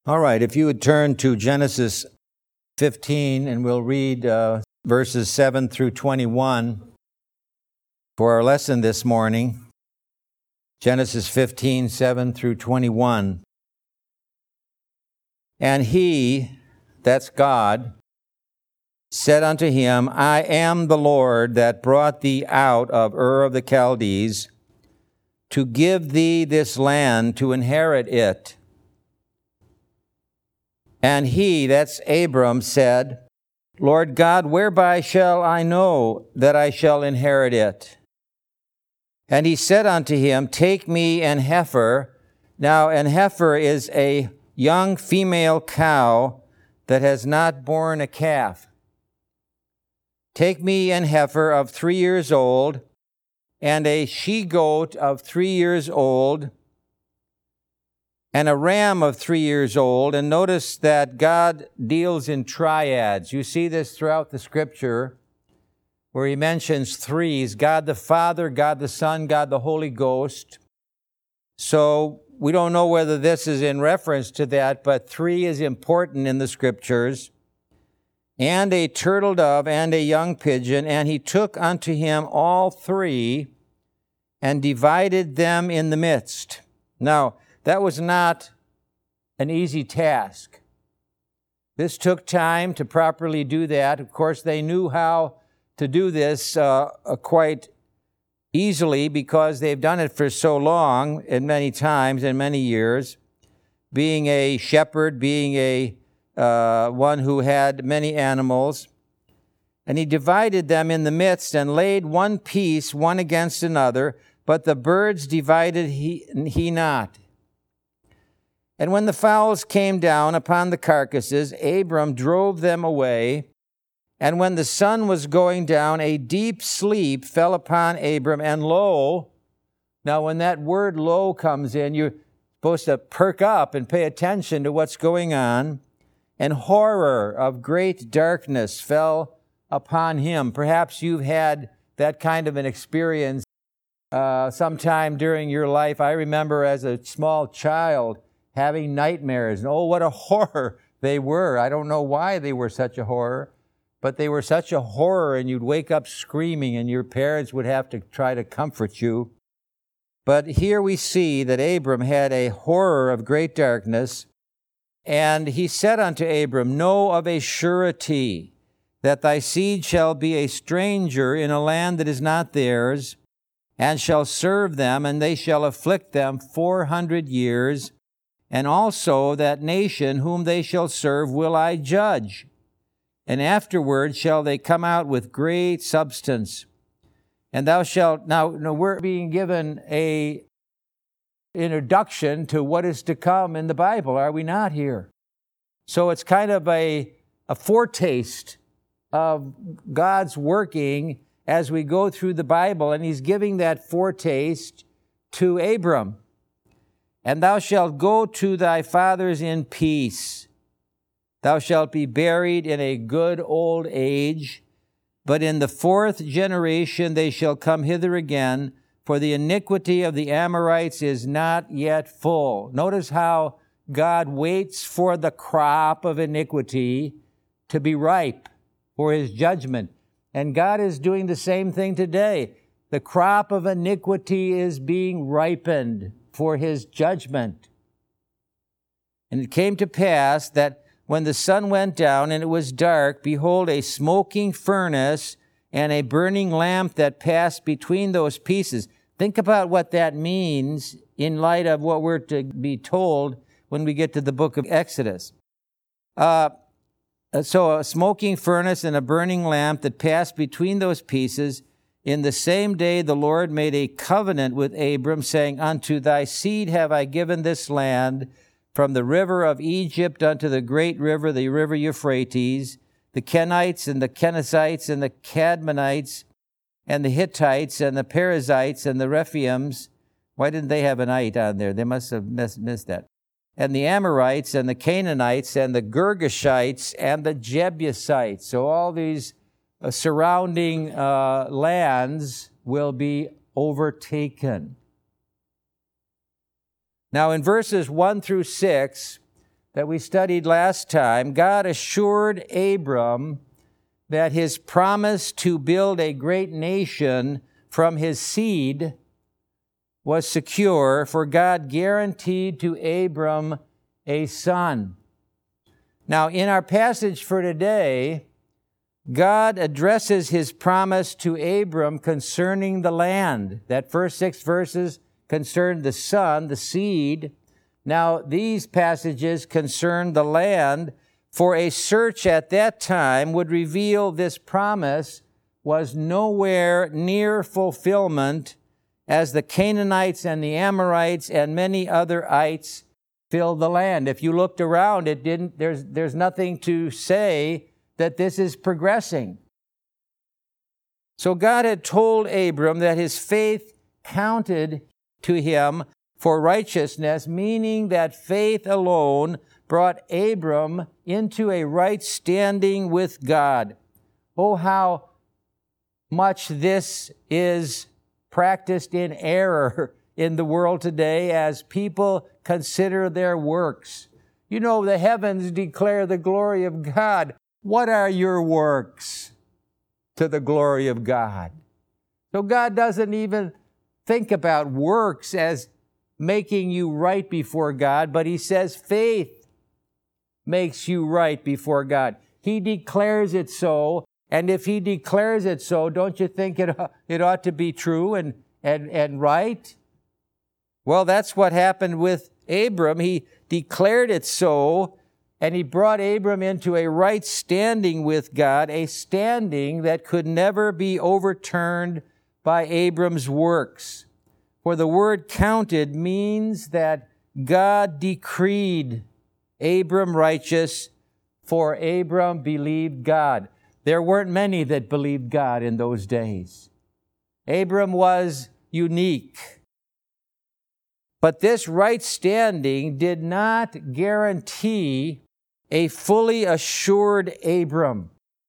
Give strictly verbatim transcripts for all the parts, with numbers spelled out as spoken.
All right, if you would turn to Genesis fifteen, and we'll read uh, verses seven through twenty-one for our lesson this morning. Genesis fifteen, seven through twenty-one. And he, that's God, said unto him, I am the Lord that brought thee out of Ur of the Chaldees, to give thee this land to inherit it. And he, that's Abram, said, Lord God, whereby shall I know that I shall inherit it? And he said unto him, Take me an heifer. Now an heifer is a young female cow that has not borne a calf. Take me an heifer of three years old, and a she-goat of three years old, and a ram of three years old. And notice that God deals in triads. You see this throughout the Scripture, where he mentions threes: God the Father, God the Son, God the Holy Ghost. So we don't know whether this is in reference to that, but three is important in the Scriptures. And a turtle dove and a young pigeon, and he took unto him all three and divided them in the midst. Now, that was not an easy task. This took time to properly do that. Of course, they knew how to do this uh, quite easily because they've done it for so long and many times and many years. Being a shepherd, being a uh, one who had many animals. And he divided them in the midst and laid one piece one against another, but the birds divided he, he not. And when the fowls came down upon the carcasses, Abram drove them away. And when the sun was going down, a deep sleep fell upon Abram. And lo, now when that word lo comes in, you're supposed to perk up and pay attention to what's going on. And horror of great darkness fell upon him. Perhaps you've had that kind of an experience uh, sometime during your life. I remember as a small child having nightmares. And oh, what a horror they were. I don't know why they were such a horror, but they were such a horror, and you'd wake up screaming, and your parents would have to try to comfort you. But here we see that Abram had a horror of great darkness, and he said unto Abram, Know of a surety that thy seed shall be a stranger in a land that is not theirs, and shall serve them, and they shall afflict them four hundred years. And also that nation whom they shall serve will I judge. And afterward shall they come out with great substance. And thou shalt, now, now we're being given a introduction to what is to come in the Bible, are we not here? So it's kind of a, a foretaste of God's working as we go through the Bible, and he's giving that foretaste to Abram. And thou shalt go to thy fathers in peace. Thou shalt be buried in a good old age, but in the fourth generation they shall come hither again, for the iniquity of the Amorites is not yet full. Notice how God waits for the crop of iniquity to be ripe for his judgment. And God is doing the same thing today. The crop of iniquity is being ripened for his judgment. And it came to pass that when the sun went down and it was dark, behold, a smoking furnace and a burning lamp that passed between those pieces. Think about what that means in light of what we're to be told when we get to the book of Exodus. Uh, so a smoking furnace and a burning lamp that passed between those pieces. In the same day the Lord made a covenant with Abram, saying, Unto thy seed have I given this land, from the river of Egypt unto the great river, the river Euphrates, the Kenites and the Kenizzites and the Cadmonites and the Hittites and the Perizzites and the Rephaims. Why didn't they have an ite on there? They must have missed, missed that. And the Amorites and the Canaanites and the Girgashites and the Jebusites. So all these uh, surrounding uh, lands will be overtaken. Now in verses one through six, that we studied last time, God assured Abram that his promise to build a great nation from his seed was secure, for God guaranteed to Abram a son. Now, in our passage for today, God addresses his promise to Abram concerning the land. That first six verses concerned the son, the seed. Now, these passages concern the land, for a search at that time would reveal this promise was nowhere near fulfillment, as the Canaanites and the Amorites and many other ites filled the land. If you looked around, it didn't, there's, there's nothing to say that this is progressing. So God had told Abram that his faith counted to him for righteousness, meaning that faith alone brought Abram into a right standing with God. Oh, how much this is practiced in error in the world today as people consider their works. You know, the heavens declare the glory of God. What are your works to the glory of God? So God doesn't even think about works as making you right before God, but he says faith makes you right before God. He declares it so, and if he declares it so, don't you think it, it ought to be true and, and, and right? Well, that's what happened with Abram. He declared it so, and he brought Abram into a right standing with God, a standing that could never be overturned by Abram's works. For the word counted means that God decreed Abram righteous, for Abram believed God. There weren't many that believed God in those days. Abram was unique. But this right standing did not guarantee a fully assured Abram.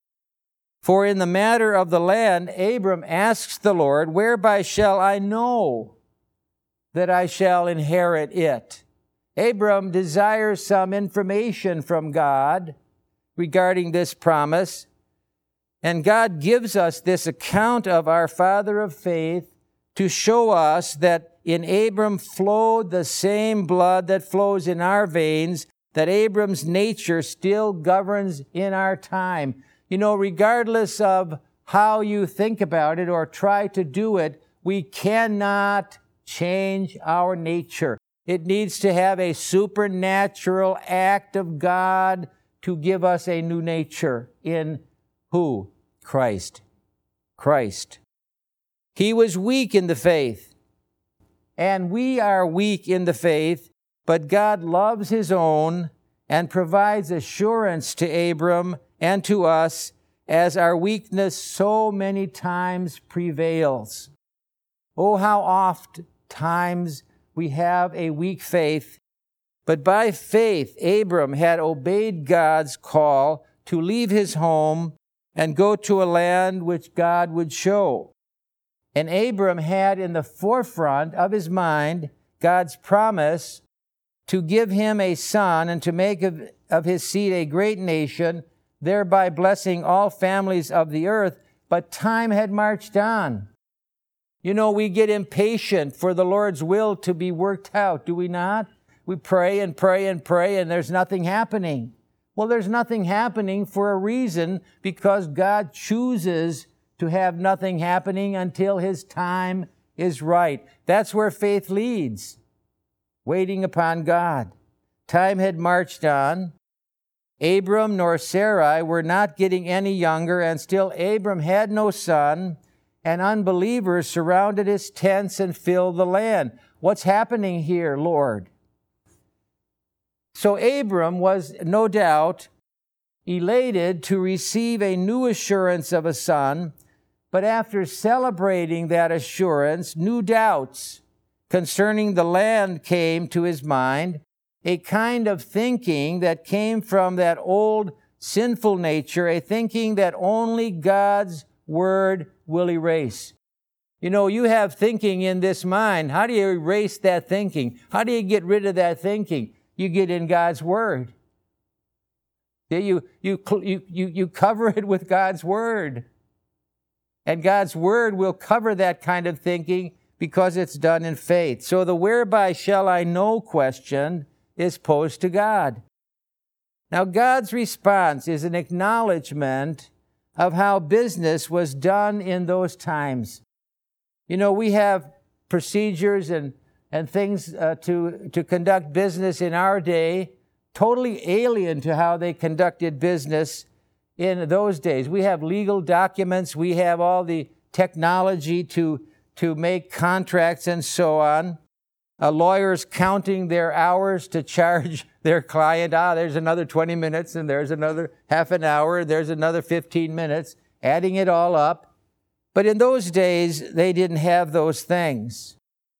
For in the matter of the land, Abram asks the Lord, "Whereby shall I know that I shall inherit it?" Abram desires some information from God regarding this promise. And God gives us this account of our father of faith to show us that in Abram flowed the same blood that flows in our veins, that Abram's nature still governs in our time. You know, regardless of how you think about it or try to do it, we cannot change our nature. It needs to have a supernatural act of God to give us a new nature in who? Christ. Christ. He was weak in the faith, and we are weak in the faith, but God loves his own and provides assurance to Abram and to us as our weakness so many times prevails. Oh, how oft times we have a weak faith, but by faith Abram had obeyed God's call to leave his home and go to a land which God would show. And Abram had in the forefront of his mind God's promise to give him a son and to make of, of his seed a great nation, thereby blessing all families of the earth. But time had marched on. You know, we get impatient for the Lord's will to be worked out, do we not? We pray and pray and pray, and there's nothing happening. Well, there's nothing happening for a reason, because God chooses to have nothing happening until his time is right. That's where faith leads, waiting upon God. Time had marched on. Abram nor Sarai were not getting any younger, and still Abram had no son, and unbelievers surrounded his tents and filled the land. What's happening here, Lord? So Abram was no doubt elated to receive a new assurance of a son, but after celebrating that assurance, new doubts concerning the land came to his mind, a kind of thinking that came from that old sinful nature, a thinking that only God's word will erase. You know, you have thinking in this mind. How do you erase that thinking? How do you get rid of that thinking? You get in God's word. You, you, you, you, you cover it with God's Word. And God's Word will cover that kind of thinking because it's done in faith. So the whereby shall I know question is posed to God. Now, God's response is an acknowledgement of how business was done in those times. You know, we have procedures and, and things uh, to, to conduct business in our day, totally alien to how they conducted business in those days. We have legal documents, we have all the technology to, to make contracts and so on. Uh, lawyers counting their hours to charge their client. Ah, there's another twenty minutes, and there's another half an hour, there's another fifteen minutes, adding it all up. But in those days, they didn't have those things.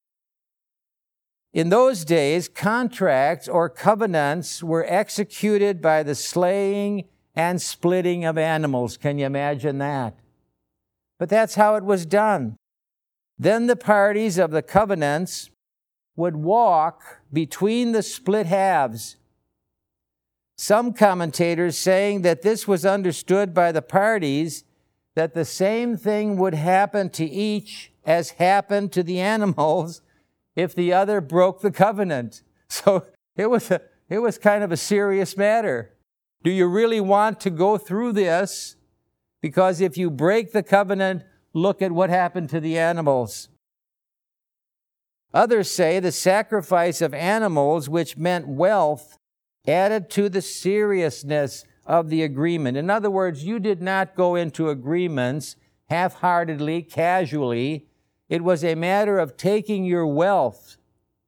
In those days, contracts or covenants were executed by the slaying and splitting of animals. Can you imagine that? But that's how it was done. Then the parties of the covenants would walk between the split halves. Some commentators saying that this was understood by the parties that the same thing would happen to each as happened to the animals if the other broke the covenant. So it was a, it was kind of a serious matter. Do you really want to go through this? Because if you break the covenant, look at what happened to the animals. Others say the sacrifice of animals, which meant wealth, added to the seriousness of the agreement. In other words, you did not go into agreements half-heartedly, casually. It was a matter of taking your wealth.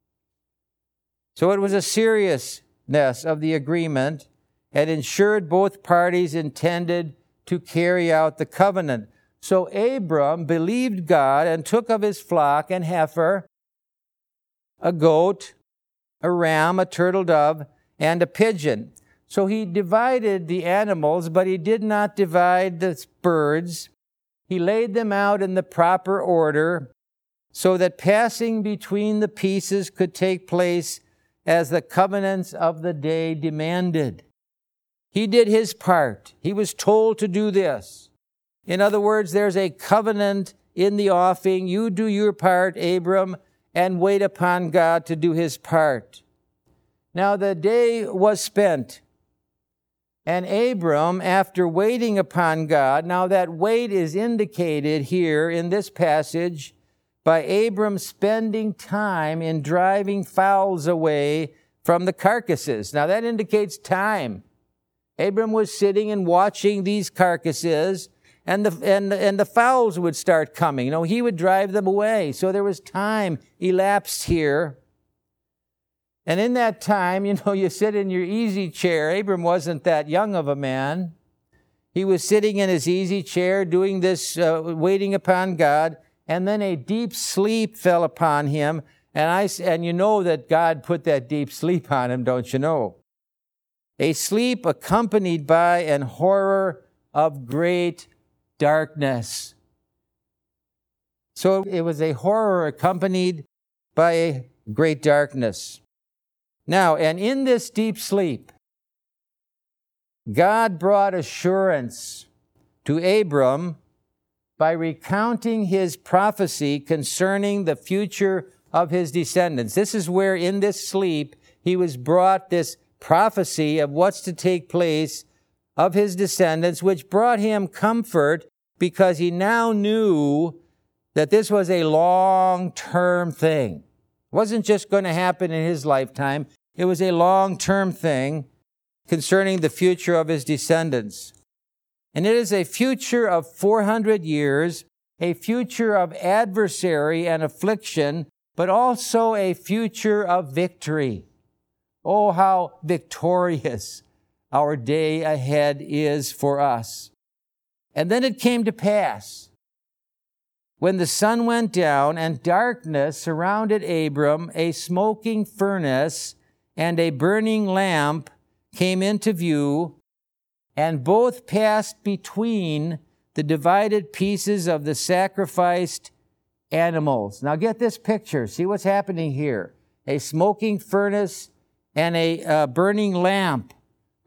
So it was a seriousness of the agreement and ensured both parties intended to carry out the covenant. So Abram believed God and took of his flock and heifer, a goat, a ram, a turtle dove, and a pigeon. So he divided the animals, but he did not divide the birds. He laid them out in the proper order so that passing between the pieces could take place as the covenants of the day demanded. He did his part. He was told to do this. In other words, there's a covenant in the offing. You do your part, Abram, and wait upon God to do his part. Now the day was spent, and Abram, after waiting upon God, now that wait is indicated here in this passage by Abram spending time in driving fowls away from the carcasses. Now that indicates time. Abram was sitting and watching these carcasses, and the, and, and the fowls would start coming. You know, he would drive them away. So there was time elapsed here. And in that time, you know, you sit in your easy chair. Abram wasn't that young of a man. He was sitting in his easy chair doing this, uh, waiting upon God, and then a deep sleep fell upon him. And I and you know that God put that deep sleep on him, don't you know? A sleep accompanied by an horror of great darkness. So it was a horror accompanied by a great darkness. Now, and in this deep sleep, God brought assurance to Abram by recounting his prophecy concerning the future of his descendants. This is where in this sleep he was brought this prophecy of what's to take place of his descendants, which brought him comfort because he now knew that this was a long-term thing. It wasn't just going to happen in his lifetime. It was a long-term thing concerning the future of his descendants. And it is a future of four hundred years, a future of adversary and affliction, but also a future of victory. Oh, how victorious our day ahead is for us. And then it came to pass, when the sun went down and darkness surrounded Abram, a smoking furnace and a burning lamp came into view, and both passed between the divided pieces of the sacrificed animals. Now get this picture. See what's happening here. A smoking furnace and a uh, burning lamp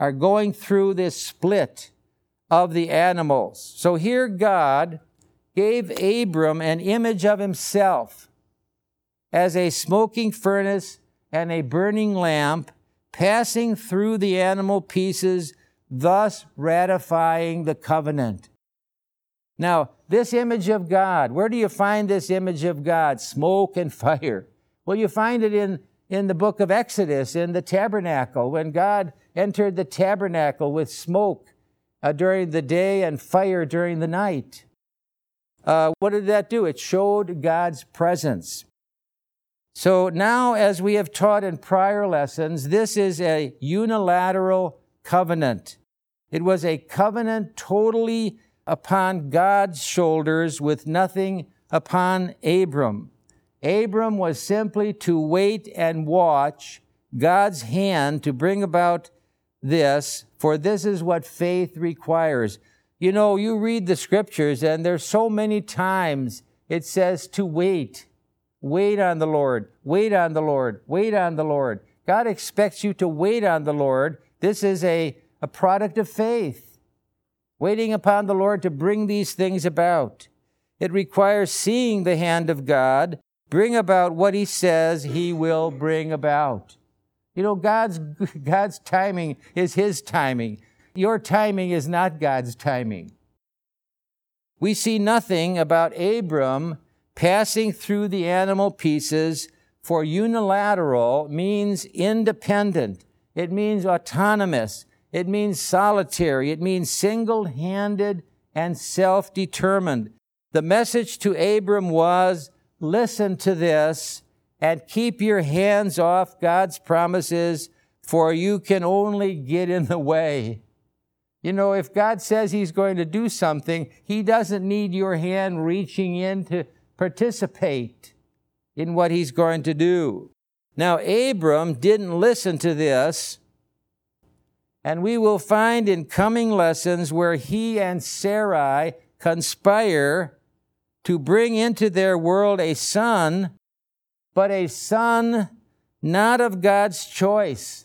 are going through this split of the animals. So here God gave Abram an image of himself as a smoking furnace and a burning lamp passing through the animal pieces, thus ratifying the covenant. Now, this image of God, where do you find this image of God? Smoke and fire. Well, you find it in, in the book of Exodus, in the tabernacle, when God entered the tabernacle with smoke uh, during the day and fire during the night. Uh, what did that do? It showed God's presence. So now, as we have taught in prior lessons, this is a unilateral covenant. It was a covenant totally upon God's shoulders with nothing upon Abram. Abram was simply to wait and watch God's hand to bring about this, for this is what faith requires. You know, you read the scriptures, and there's so many times it says to wait. Wait on the Lord. Wait on the Lord. Wait on the Lord. God expects you to wait on the Lord. This is a, a product of faith. Waiting upon the Lord to bring these things about. It requires seeing the hand of God bring about what He says He will bring about. You know, God's, God's timing is His timing. Your timing is not God's timing. We see nothing about Abram passing through the animal pieces, for unilateral means independent. It means autonomous. It means solitary. It means single-handed and self-determined. The message to Abram was, listen to this and keep your hands off God's promises, for you can only get in the way. You know, if God says He's going to do something, He doesn't need your hand reaching in to participate in what He's going to do. Now, Abram didn't listen to this, and we will find in coming lessons where he and Sarai conspire to bring into their world a son, but a son not of God's choice.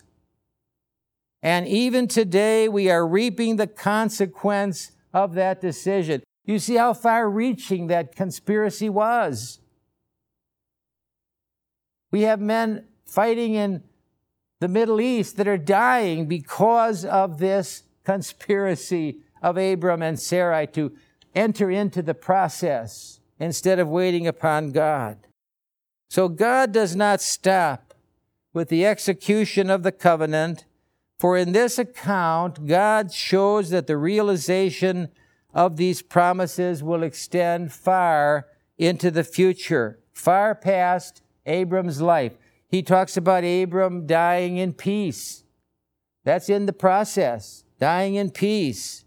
And even today, we are reaping the consequence of that decision. You see how far-reaching that conspiracy was. We have men fighting in the Middle East that are dying because of this conspiracy of Abram and Sarai to enter into the process instead of waiting upon God. So God does not stop with the execution of the covenant, for in this account, God shows that the realization of these promises will extend far into the future, far past Abram's life. He talks about Abram dying in peace. That's in the process, dying in peace.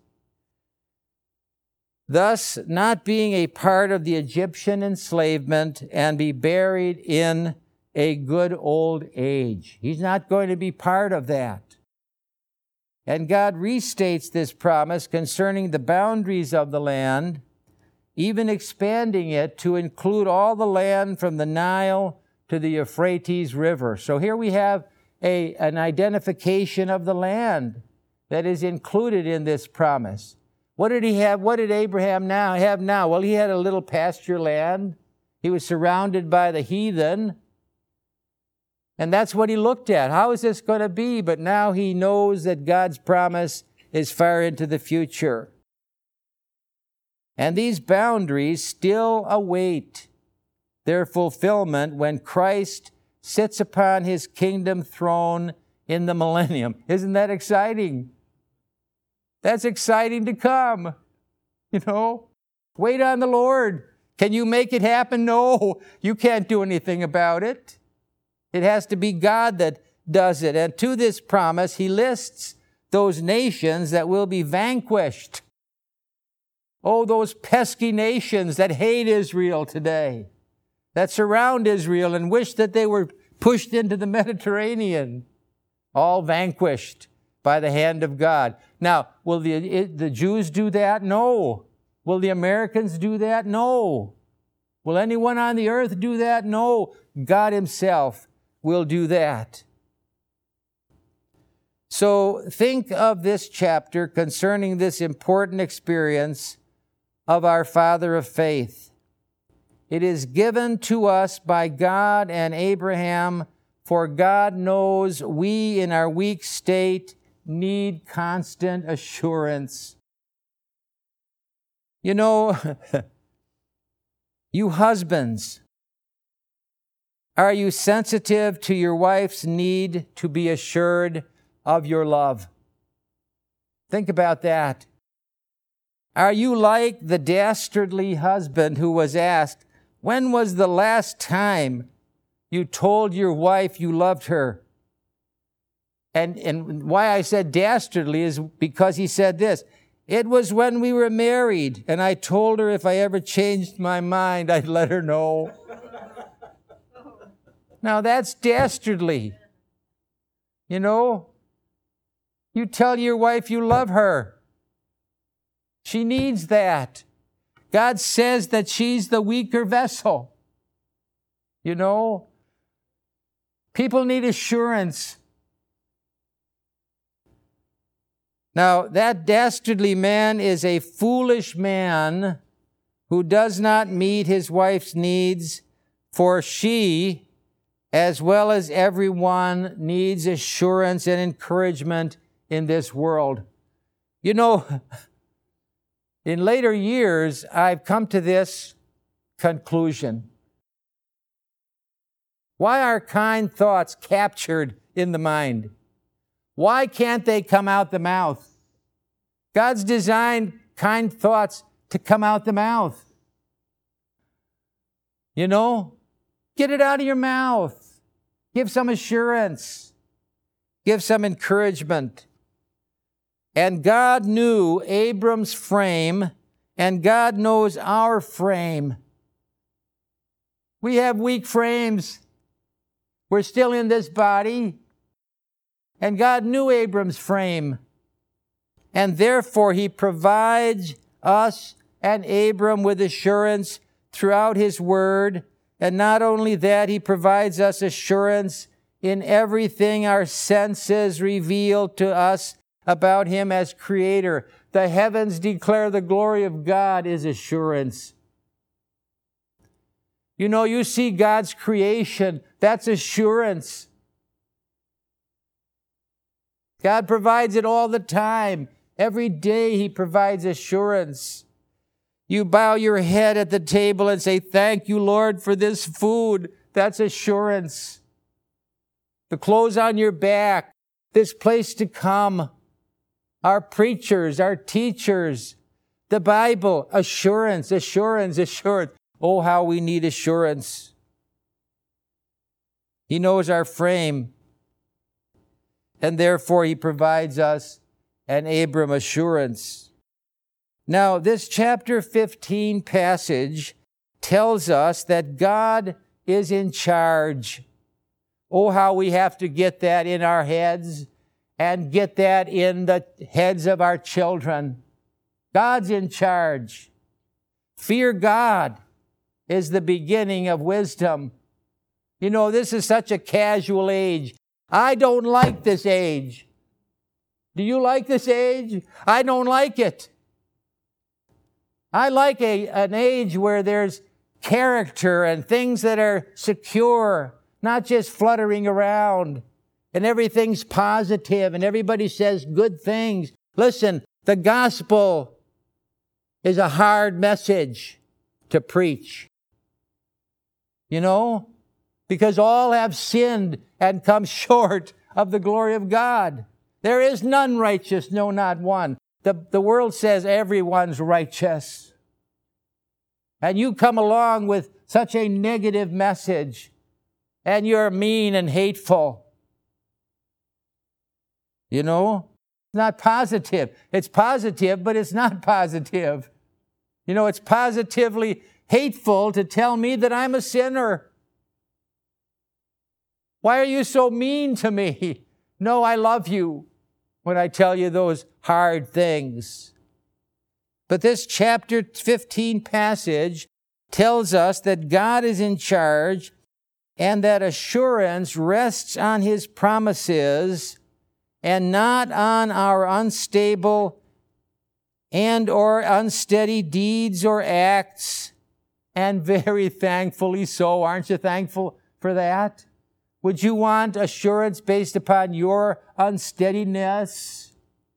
Thus, not being a part of the Egyptian enslavement and be buried in a good old age. He's not going to be part of that. And God restates this promise concerning the boundaries of the land, even expanding it to include all the land from the Nile to the Euphrates River. So here we have a, an identification of the land that is included in this promise. What did he have? What did Abraham now have now? Well, he had a little pasture land. He was surrounded by the heathen. And that's what he looked at. How is this going to be? But now he knows that God's promise is far into the future. And these boundaries still await their fulfillment when Christ sits upon His kingdom throne in the millennium. Isn't that exciting? That's exciting to come. You know, wait on the Lord. Can you make it happen? No, you can't do anything about it. It has to be God that does it. And to this promise, He lists those nations that will be vanquished. Oh, those pesky nations that hate Israel today, that surround Israel and wish that they were pushed into the Mediterranean, all vanquished by the hand of God. Now, will the, the Jews do that? No. Will the Americans do that? No. Will anyone on the earth do that? No. God Himself will do that. So think of this chapter concerning this important experience of our father of faith. It is given to us by God and Abraham, for God knows we in our weak state need constant assurance. You know, you husbands, are you sensitive to your wife's need to be assured of your love? Think about that. Are you like the dastardly husband who was asked, when was the last time you told your wife you loved her? And, and why I said dastardly is because he said this, it was when we were married, and I told her if I ever changed my mind, I'd let her know. Now that's dastardly. You know, you tell your wife you love her. She needs that. God says that she's the weaker vessel. You know, people need assurance. Now, that dastardly man is a foolish man who does not meet his wife's needs, for she, as well as everyone, needs assurance and encouragement in this world. You know, in later years, I've come to this conclusion. Why are kind thoughts captured in the mind? Why can't they come out the mouth? God's designed kind thoughts to come out the mouth. You know, get it out of your mouth. Give some assurance. Give some encouragement. And God knew Abram's frame, and God knows our frame. We have weak frames. We're still in this body. And God knew Abram's frame. And therefore he provides us and Abram with assurance throughout his word. And not only that, he provides us assurance in everything our senses reveal to us about him as creator. The heavens declare the glory of God is assurance. You know, you see God's creation, that's assurance. God provides it all the time. Every day he provides assurance. You bow your head at the table and say, thank you, Lord, for this food. That's assurance. The clothes on your back, this place to come, our preachers, our teachers, the Bible, assurance, assurance, assurance. Oh, how we need assurance. He knows our frame. And therefore he provides us an Abram assurance. Now, this chapter fifteen passage tells us that God is in charge. Oh, how we have to get that in our heads and get that in the heads of our children. God's in charge. Fear God is the beginning of wisdom. You know, this is such a casual age. I don't like this age. Do you like this age? I don't like it. I like a, an age where there's character and things that are secure, not just fluttering around, and everything's positive and everybody says good things. Listen, the gospel is a hard message to preach. You know? Because all have sinned and come short of the glory of God. There is none righteous, no, not one. The, the world says everyone's righteous. And you come along with such a negative message, and you're mean and hateful. You know? It's not positive. It's positive, but it's not positive. You know, it's positively hateful to tell me that I'm a sinner. Why are you so mean to me? No, I love you when I tell you those hard things. But this chapter fifteen passage tells us that God is in charge and that assurance rests on his promises and not on our unstable and or unsteady deeds or acts, and very thankfully so. Aren't you thankful for that? Would you want assurance based upon your unsteadiness?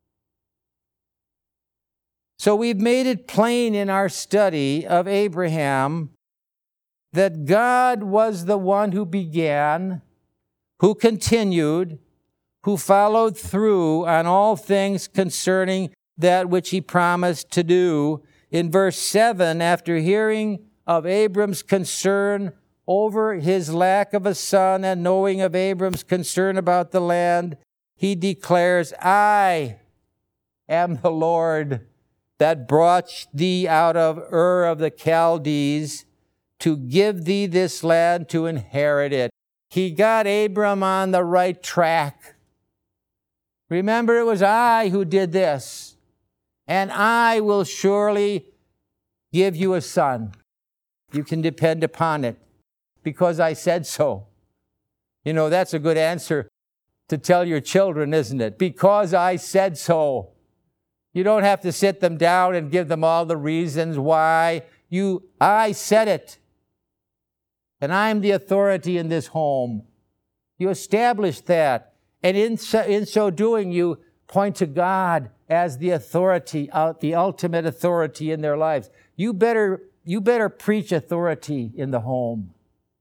So we've made it plain in our study of Abraham that God was the one who began, who continued, who followed through on all things concerning that which he promised to do. In verse seven, after hearing of Abram's concern over his lack of a son and knowing of Abram's concern about the land, he declares, I am the Lord that brought thee out of Ur of the Chaldees to give thee this land to inherit it. He got Abram on the right track. Remember, it was I who did this, and I will surely give you a son. You can depend upon it, because I said so. You know, that's a good answer to tell your children, isn't it? Because I said so. You don't have to sit them down and give them all the reasons why. You, I said it. And I'm the authority in this home. You establish that. And in so, in so doing, you point to God as the authority, uh, the ultimate authority in their lives. You better, you better preach authority in the home.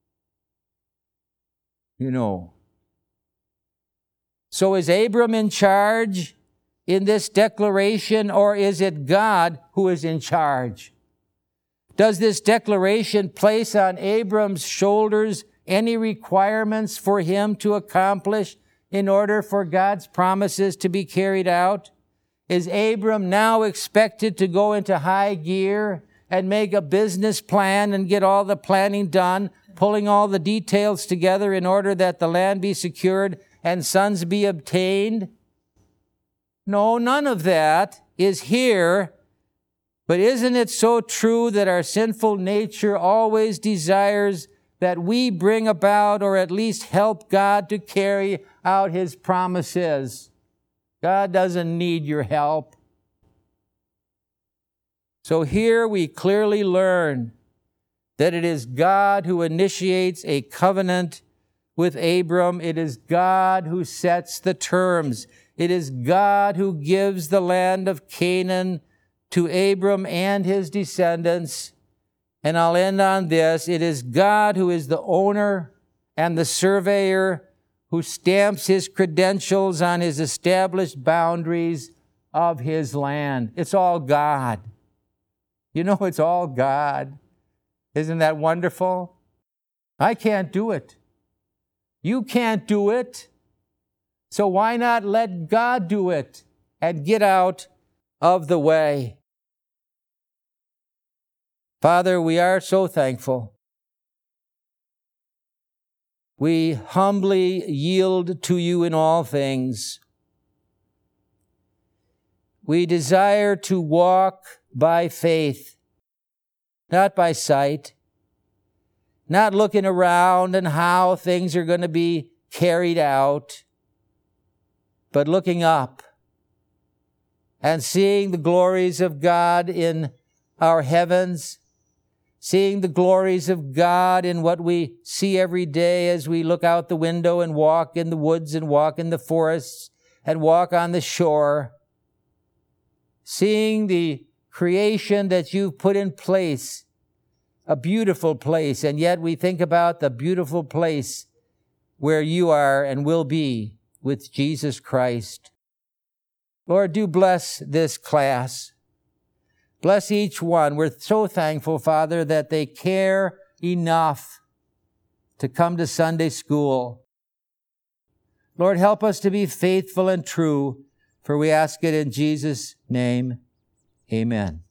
You know. So is Abram in charge in this declaration, or is it God who is in charge? Does this declaration place on Abram's shoulders any requirements for him to accomplish in order for God's promises to be carried out? Is Abram now expected to go into high gear and make a business plan and get all the planning done, pulling all the details together in order that the land be secured and sons be obtained? No, none of that is here. But isn't it so true that our sinful nature always desires that we bring about or at least help God to carry out His promises? God doesn't need your help. So here we clearly learn that it is God who initiates a covenant with Abram. It is God who sets the terms. It is God who gives the land of Canaan to Abram and his descendants. And I'll end on this. It is God who is the owner and the surveyor, who stamps his credentials on his established boundaries of his land. It's all God. You know, it's all God. Isn't that wonderful? I can't do it. You can't do it. So why not let God do it and get out of the way? Father, we are so thankful. We humbly yield to you in all things. We desire to walk by faith, not by sight, not looking around and how things are going to be carried out, but looking up and seeing the glories of God in our heavens, seeing the glories of God in what we see every day as we look out the window and walk in the woods and walk in the forests and walk on the shore, seeing the creation that you've put in place, a beautiful place, and yet we think about the beautiful place where you are and will be with Jesus Christ. Lord, do bless this class. Bless each one. We're so thankful, Father, that they care enough to come to Sunday school. Lord, help us to be faithful and true, for we ask it in Jesus' name. Amen.